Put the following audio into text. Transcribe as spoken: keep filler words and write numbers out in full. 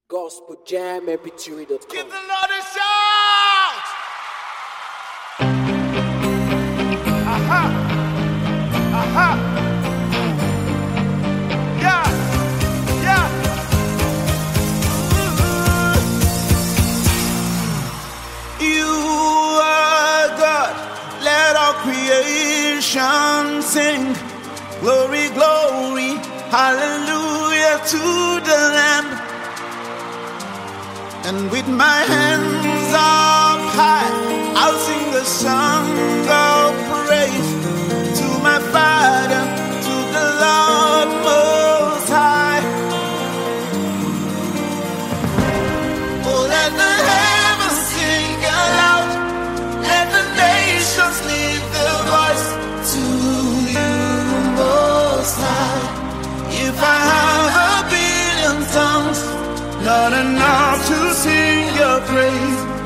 gospel jam m p three dot com. Give the Lord a shout! Aha! Aha! Yeah! Yeah! You are God, let all creation sing. Glory, glory, hallelujah to the Lamb. And with my hands up high, I'll sing a song of praise to my Father, to the Lord Most High. Oh, let the heavens sing aloud, let the nations lift their voice to you, Most High. If I have a billion tongues, not enough to sing your praise.